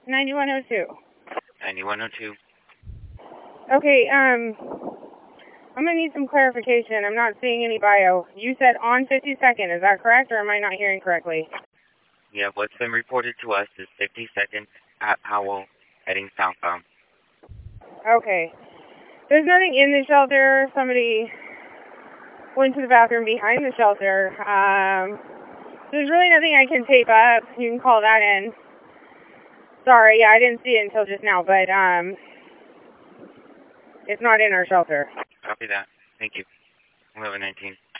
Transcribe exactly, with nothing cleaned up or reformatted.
ninety-one oh two. ninety-one oh two. Okay, um, I'm going to need some clarification. I'm not seeing any bio. You said on fifty-second, is that correct, or am I not hearing correctly? Yeah, what's been reported to us is fifty-second at Powell, heading southbound. Okay. There's nothing in the shelter. Somebody went to the bathroom behind the shelter. Um, there's really nothing I can tape up. You can call that in. Sorry, yeah, I didn't see it until just now, but um, it's not in our shelter. Copy that. Thank you. eleven nineteen.